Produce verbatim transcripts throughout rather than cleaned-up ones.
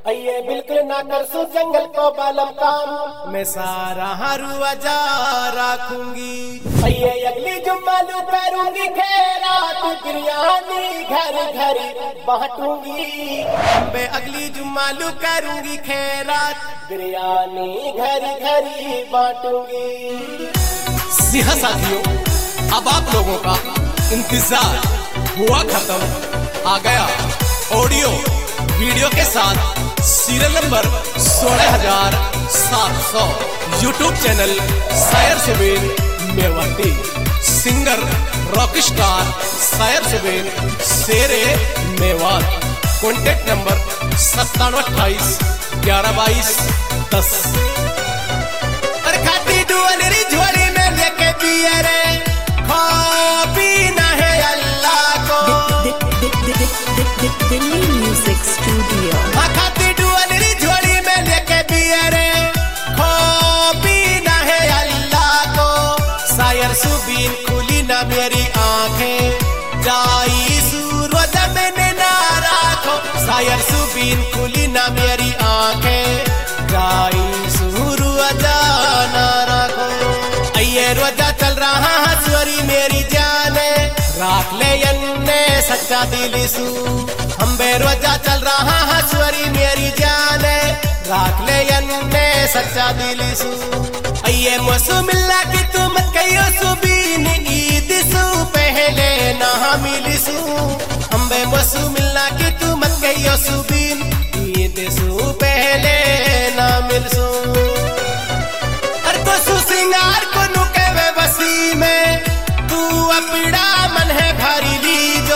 अये बिल्कुल ना कर सू जंगल को बालम काम, मैं सारा हरू जा रखूंगी। अये अगली जुम्मालू करूंगी खैरात, बिरयानी घर घर बांटूंगी। मैं अगली जुम्मालू करूंगी खैरात, बिरयानी घर घर बांटूंगी। जी हाँ साथियों, अब आप लोगों का इंतजार हुआ खत्म। आ गया ऑडियो वीडियो के साथ सीरियल नंबर सोलह हजार सात सौ यूट्यूब चैनल शायर Suben Mewati, singer rock star शायर सुबेन शेरे मेवात। कॉन्टेक्ट नंबर सत्तानवे अट्ठाईस ग्यारह बाईस दस। झोली में लेके पिए रे पीना है अल्लाह को। Delhi music studio. खाती डुअलरी झोली में लेके पिए रे पीना है अल्लाह को। शायर सुबीन खुली ना मेरी आंखें, जाई सूरज मैंने ना राखो। शायर सुबीन खुली ना मेरी आंखें, जाई सूरज ना राखो। ये रोजा चल रहा हसवरी मेरी जाने, राख ले यन्ने सच्चा दिली सू। हम बेरोजा चल रहा हसवरी मेरी जाने, राख ले यन्ने सच्चा दिली सू। ये मसू मिलना की तू मत कहियो सुबीन, ईद सू पहले ना मिली सू। हम बे मसू मिलना की तू मत कहियो सुबीन, ईद सू पहले ना मिल सू। सिंगार को नुके वे बसी में, तू अपना मन है भरी ली जो।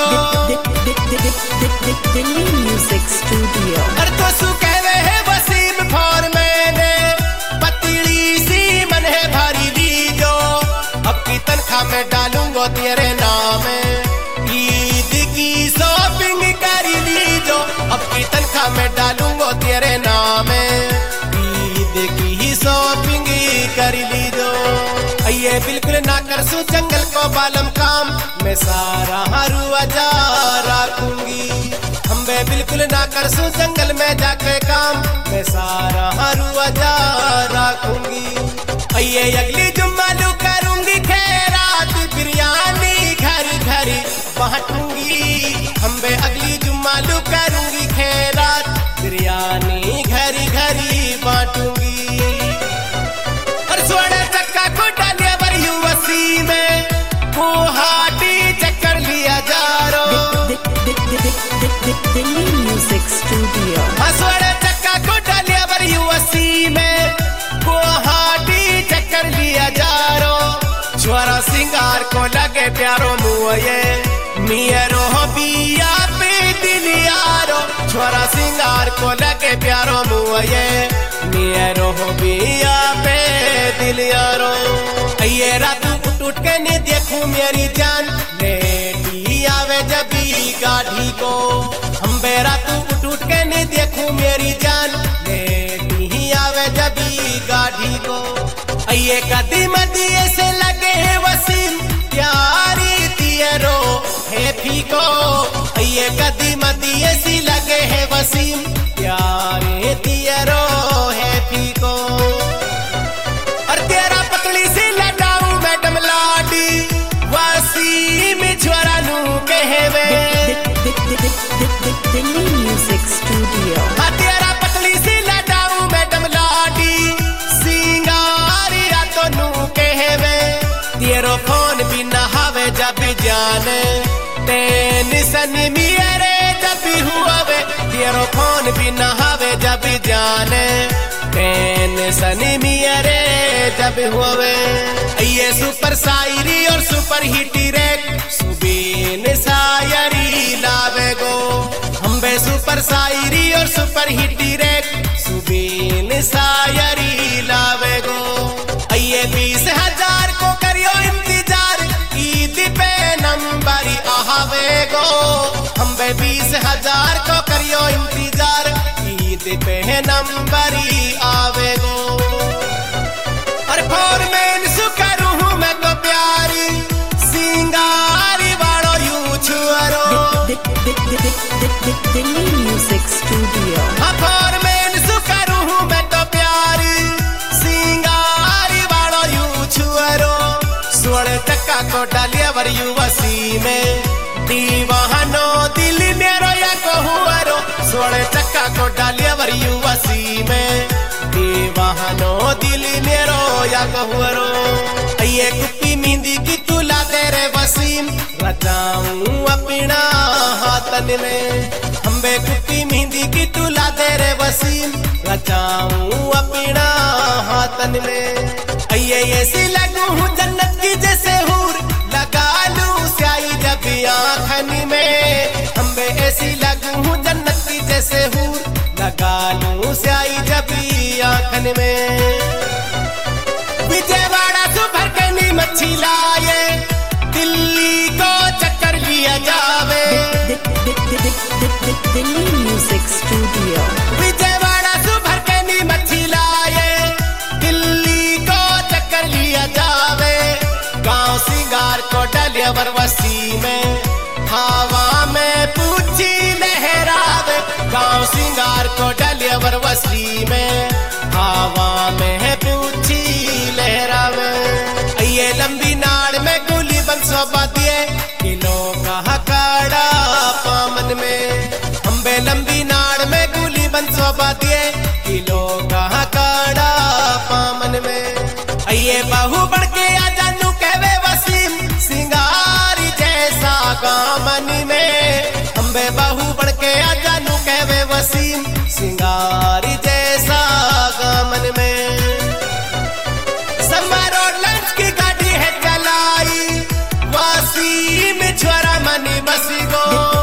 Delhi music studio. हर तो सुखे वे है वसीम फॉर मैंने, पतली सी मन है भरी ली जो। अब की तनख्वाह में डालूंगा तेरे नाम, ईद की शॉपिंग कर ली जो। अब की तनख्वाह में डालूंगा तेरे नाम, ईद की शॉपिंग कर ली जो। ये बिल्कुल ना कर सू जंगल को बालम काम, मैं सारा हरू जा रखूंगी। हम बे बिल्कुल ना कर सू जंगल में जाके काम, मैं सारा हरू जा रखूंगी। ये अगली जुम्मालू करूंगी खैरात, बिरयानी घर घर बांटूंगी। हम बे अगली जुम्मालू करूंगी खैरात, बिरयानी घर घर बांटूंगी। में गुवाहाटी चक्कर लिया जा रो। Delhi music studio. हसवड़े चक्का को डालिया बर यूएससी में, गुवाहाटी चक्कर लिया जा रो। छोरा सिंगार को लगे प्यारो मुए, मियरो बिया पे दिल यारो। छोरा सिंगार को लगे प्यारो मुए, मियरो बिया पे दिल यारो। ये रात उठ उठ के नहीं देखूं मेरी जान, लेटी आवे जबी गाढ़ी को। हम बेरा तू उठ उठ के नहीं देखूं मेरी जान, लेटी आवे जबी गाढ़ी को। ये कदीम दिए से लगे है वसीम, प्यारी तियरो है फीको। ये कदीम दिए से लगे है वसीम, प्यारे तियरो है फीको। और तेरा पतली सी दिल्ली म्यूजिक स्टूडियो। तेरा पतली सी लडाऊ मैडम लाडी, सिंगारिया तो नू कहवे। तेरो फोन भी नहावे जब जाने, टेंशन मेरे जब हुआवे। तेरो फोन भी नहावे जब जाने, टेंशन मेरे जब हुआवे। ये सुपर शायरी और सुपर हिट रैक सुबीन शायरी लावे गो। हम बे सुपर शायरी और सुपर हिट रैक सुबीन शायरी लावे गो। ये बीस हजार को करियो इंतजार, ईद पे नंबर आवे गो। हम बे बीस हजार को करियो इंतजार, ईद पे नंबर आवे गो। और फॉरमैन सुकरू हूँ मैं तो प्यारी, सिंगारी वालो यूं छुआरो। Delhi music studio. हाँ वर युवसी में दीवानो दिल मेरो या कहुआरो सोने चक्का को डालिया वर युवसी में दीवानो दिल मेरो या कहुआरो ये कुप्पी मेहंदी की तुला तेरे वसीम रचाऊं अपना हाथन में हम्बे कुप्पी मेहंदी की तुला तेरे वसीम रचाऊं अपना हाथन में ये ऐसी लगूं हूँ जन्नत की जैसे हूर लगा लूं स्याही जब आँखन में हम्बे ऐसी लगूं हूँ जन्नत की जैसे हूर लगा लूं स्याही जब आँखन में विजयवाड़ा सुभर कनी मच्छी लाए दिल्ली को चक्कर लिया जावे दिल्ली म्यूजिक स्टूडियो विजयवाड़ा सुभर कनी मच्छी लाए दिल्ली को चक्कर लिया जावे गांव सिंगार को डलिया वरवसी में हवा में पूछी लहरावे गांव सिंगार को डलिया वरवसी में हवा में पूछी लहरावे ये लंबी नाड़ में गोली बंसो बातिए किलो का काड़ा पामन में हम्बे लंबी नाड़ में गोली बंसो बातिए किलो का काड़ा पामन में ये बहू बढ़ के आ जानू कहवे वसीम सिंगारी जैसा गामन में हम्बे बहू बढ़ के आ जानू कहवे वसीम सिंगारी जैसा गामन में समारो लंच की गाड़ी है चलाई वसीम छोरा मनी बसी गो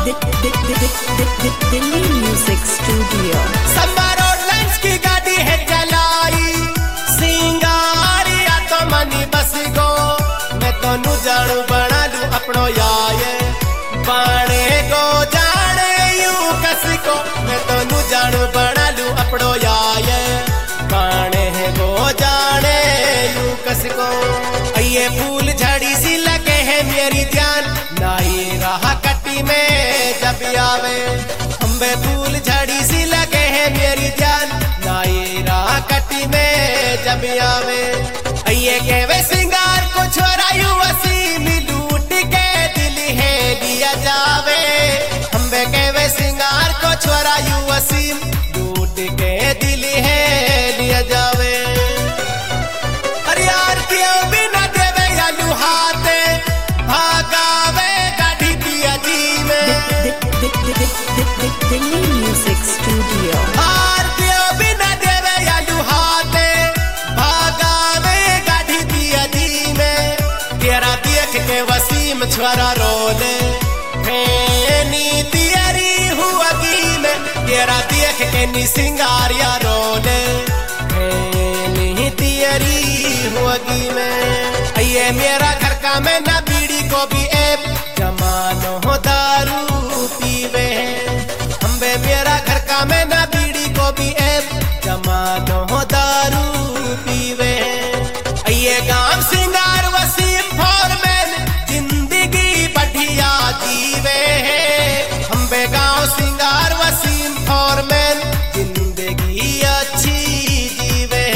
दिल्ली म्यूजिक स्टूडियो समारो लंच की गाड़ी है चलाई सिंगारिया तो मनी बसी गो मैं तो नु जानू बना लू अपनो याये बाणे गो जाने यूं कसी को मैं तो नु जानू बना लू अपनो याये बाणे गो जाने यूं कसी को ये फूल झड़ी सी लगे है मेरी जान नहीं रहा कटी में जब आवे हम्बे फूल झड़ी सी लगे है मेरी जान नहीं रहा कटी में जब आवे ये कहवे सिंगार को छोरा युवसी लूट के दिल है लिया जावे हम्बे कहवे सिंगार को छोरा युवसी लूट के दिल है लिया जावे अरे यार क्यों बिना देवे या लुहाते भागावे गाड़ी दिया जी में दिल्ली म्यूजिक स्टूडियो हार क्यों बिना देवे या लुहाते भागावे गाड़ी दिया जी में तेरा देख के वसीम छोरा रोले फेनी तियरी हुआ की में तेरा देख के नी सिंगारिया रोले फेनी तियरी हुआ की में ये मेरा घर का मैं ना बीड़ी को भी ऐप जमानो हो दारू पीवे हम्बे मेरा घर का मैं ना बीड़ी को भी ऐप जमानो हो दारू पीवे ये गांव सिंगार वसीम फॉरमैन जिंदगी बढ़िया जीवे हम्बे गांव सिंगार वसीम फॉरमैन जिंदगी अच्छी जीवे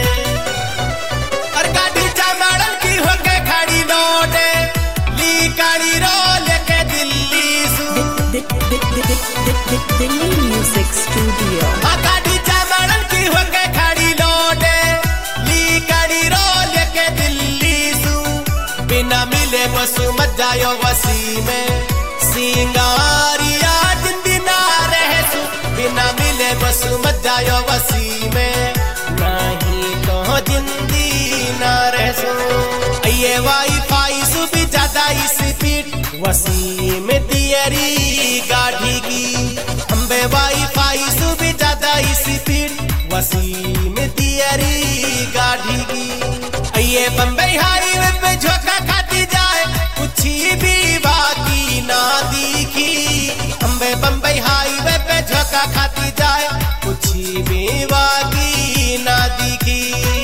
और गाड़ी चमाड़न की होके खड़ी लौटे ली गाड़ी रो लेके दिल्ली सू दिल्ली म्यूजिक स्टूडियो गाड़ी चमाड़न की होके खड़ी लौटे ली गाड़ी रो लेके दिल्ली सू बिना मिले बसु मत जायो वसी में सिंगारिया जिंदी ना रहे सू बिना मिले बसु मत जायो वसी में नहीं तो जिंदी ना रहे सू ये वाईफाई सु भी ज्यादा स्पीड वसी में तियरी गाड़ी की हम्बे वाईफाई सु भी ज्यादा स्पीड वसी में तियरी गाड़ी की ये बम्बई हाईवे पे झोंका खाती जाए कुछ भी बाकी ना दिखी हम्बे बम्बई हाईवे पे झोंका खाती जाए कुछ भी बाकी ना दिखी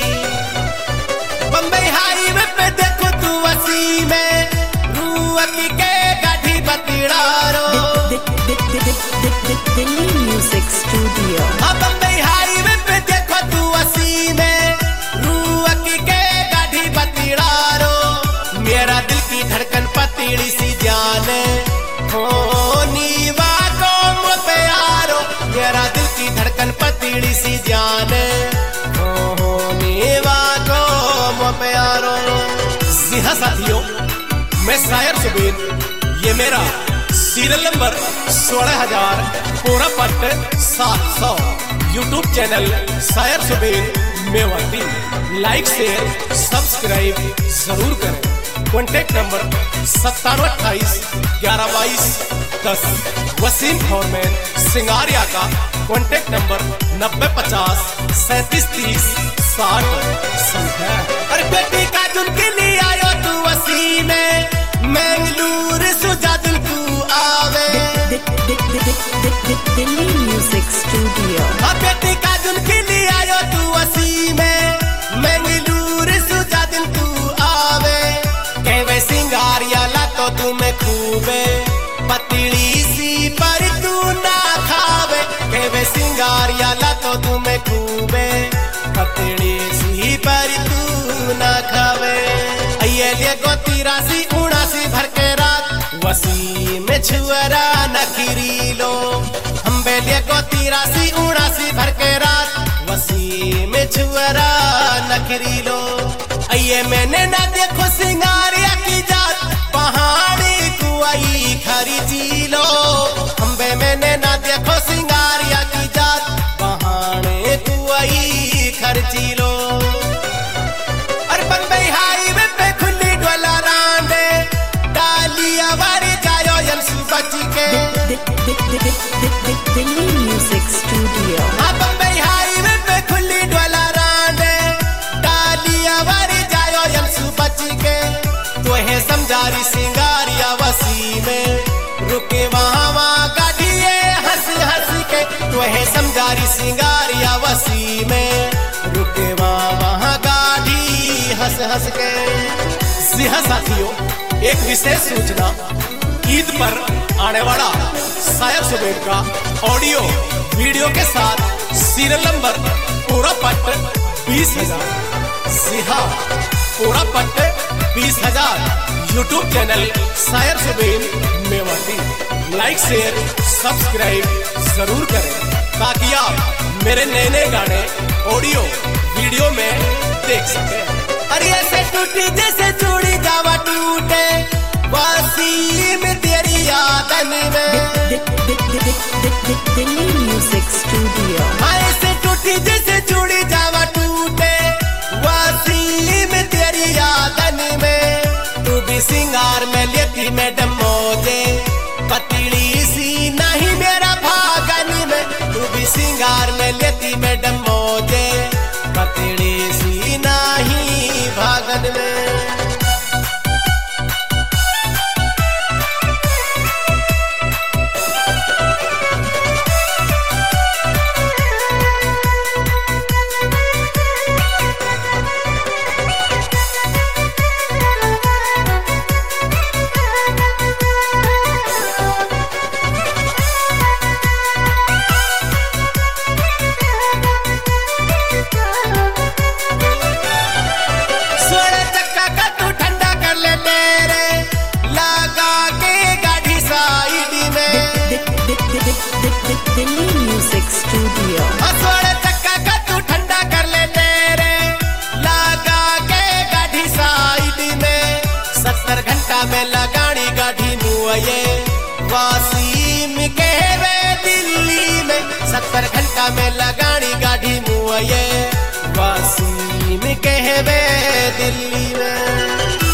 बम्बई हाईवे पे देखो तू वसी में रुअकी के गाड़ी बतीड़ा रो Delhi music studio Bombay highway पे देखो तू वसी में रुअकी के गाड़ी बतीड़ा जाने होने वाको मो प्यारो। जी हाँ साथियों, मैं शायर सुबीर, ये मेरा सीरियल नंबर सोलह हजार पूरा पट सात सौ यूट्यूब चैनल शायर Subir Mewati. Like share subscribe जरूर करें। कॉन्टेक्ट नंबर सत्तानवे अट्ठाईस ग्यारह बाईस दस। वसीम फॉरमैन सिंगारिया का कॉन्टेक्ट नंबर नब्बे पचास सैंतीस तीस साठ संख्या। अरे बेटी का झुनके लिए आयो तू वसी में, मैंगलूर सुजादुल तू आवे। Delhi music studio. हाँ बेटी का झुनके लिए आयो तू वसी में, मैंगलूर सुजादुल तू आवे। कहवे सिंगारिया ला तो तुम्हें खूबे, पतली सी पर तू ना खावे। कहवे सिंगारिया ला तो तुम्हें खूबे, पतली सी पर तू ना खावे। अये लिए गो तिरासी उनासी भर के रात, वसी में छुअरा नखरी लो। हम बेलिए गो तिरासी उनासी भर के रात, वसी में छुअरा नखरी लो। अये मैंने ना देखो सिंगारिया की जात, पहाड़ी कुआई खरीदी लो। हम बे मैंने ना देखो सिंगारिया की जात, पहाड़ी कुआई खर्ची लो। अरे बम्बई हाईवे पे खुली डोला रांडे, डालिया वारी जायो यंसु बची के। Delhi music studio. हाँ बम्बई हाईवे पे खुली डोला रांडे, डालिया वारी जायो यंसु बची के। तो है समझारी सिंगारिया वसी में, रुके वहाँ वहाँ गाड़िए हंस हंस के। तो है समझारी सिंगारिया वसी में, रुके वहाँ वहाँ गाड़ी हंस हंस के। जी हाँ साथियों, एक विशेष सूचना, ईद पर आने वाला शायर सुबीर का ऑडियो वीडियो के साथ सीरियल नंबर पूरा पट बीस हजार। जी हाँ, पूरा पट बीस हजार यूट्यूब चैनल शायर Subir Mewati. Like share subscribe जरूर करें, ताकि आप मेरे नए नए गाने ऑडियो वीडियो में देख सकें। अरे ऐसे टूटी जैसे चूड़ी जावा टूटे, वासी में तेरी यादन में। Delhi music studio. हाँ ऐसे टूटी जैसे चूड़ी जावा टूटे, वासी में तेरी यादन में। तू भी सिंगार में लेती मैडम मोजे, पतली सी नहीं मेरा भागन में। तू भी सिंगार में लेती मैडम मोजे, पतली सी नहीं भागन में। Delhi music studio. असोड़े चक्का का तू ठंडा कर ले तेरे, लगा के गाड़ी साइड में। सत्तर घंटा में लगानी गाड़ी मुए, वासीम कहवे दिल्ली में। सत्तर घंटा में लगानी गाड़ी मुए, वासीम कहवे दिल्ली में।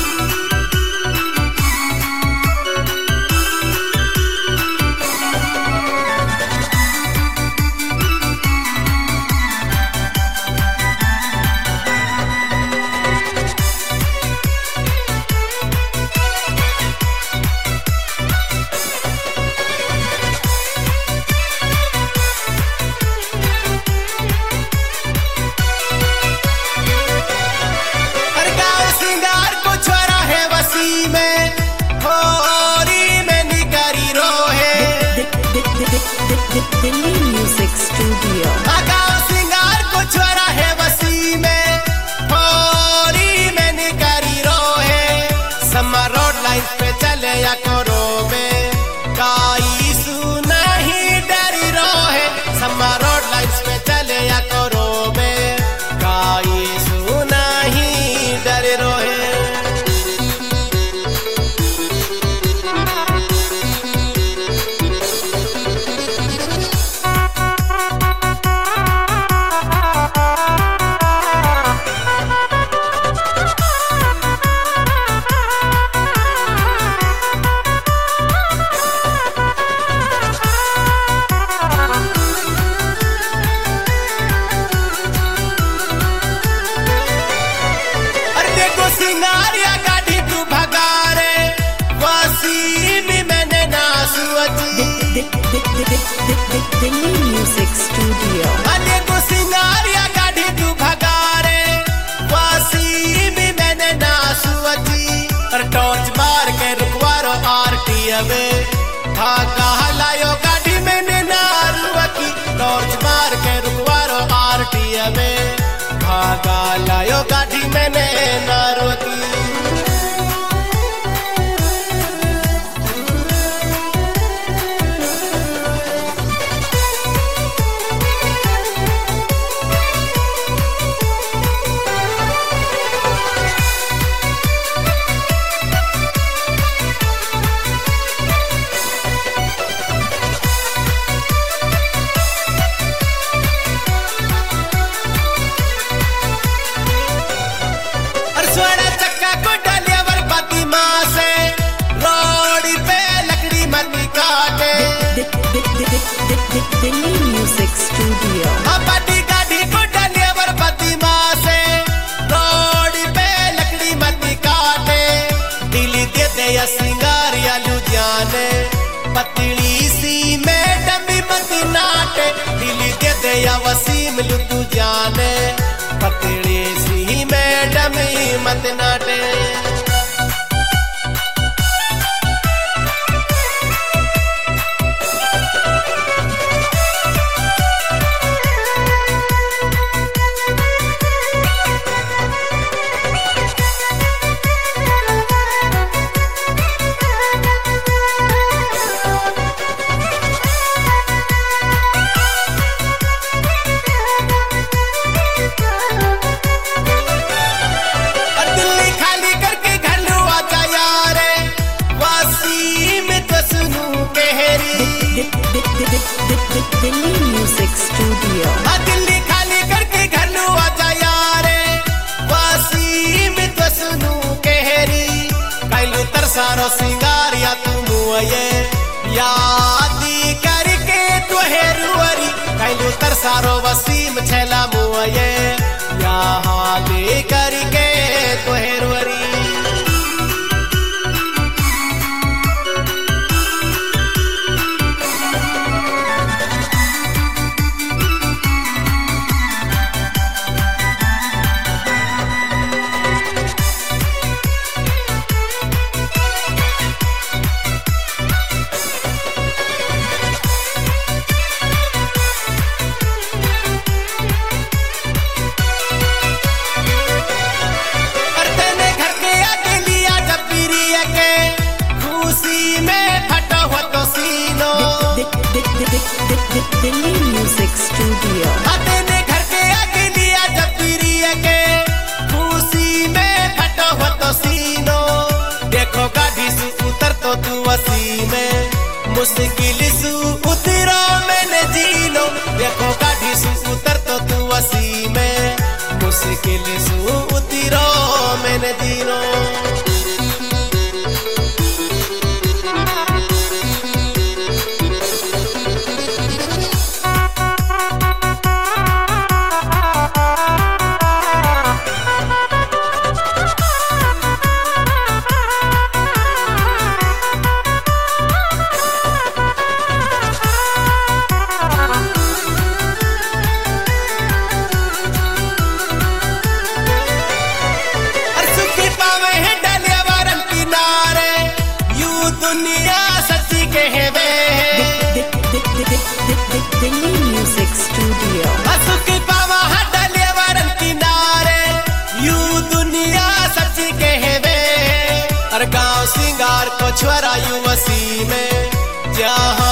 Delhi music studio. गाँव सिंगार को छोरा है वसी में, होरी में निकारी रोहे। समर रोड लाइन पे चले या करो में, काई सु नहीं डरी रोहे। समर रोड लाइन पे चले या करो Delhi Music Studio. अने को सिंगारिया गाड़ी तू भगारे वासीम मैंने नासुअती और टॉर्च मार के रुकवारो आरटीए में भागा हलायो गाड़ी मैंने नारुअकी टॉर्च मार के रुकवारो आरटीए में भागा लायो गाड़ी मैंने नारुअकी Delhi Music Studio. अपनी गाड़ी को डालिया बरबती माँ से रोड पे लकड़ी मत काटे दिल्ली दे दे या सिंगार या लुधियाने पतली सी मैडम मत नाटे दिल्ली दे दे या वसीम लुधु जाने पतली सी मैडम मत नाटे Delhi Music Studio. दिल्ली खाली करके घर लो आजा यारे वासीम तो सुनू कहरी कैलू तरसारो सिंगार या तुम ये यादी करके तो हेरुअरी कैलू तरसारो वसीम छला मुए यादी करके तो हेरुअरी Delhi Music Studio. अपने घर के आगे लिया जब प्रिय के खुशी में फटो हो तो सीनो देखो गाड़ी से उतर तो तू वसी में मुश्किल से उतरो मैंने जीनो देखो गाड़ी से उतर तो तू वसी में मुश्किल से उतरो मैंने जीनो Delhi Music Studio. असुकी पावा हटले वरन किनारे यू दुनिया सच्ची कहवे और गांव सिंगार को छोरा यू वसी में जहाँ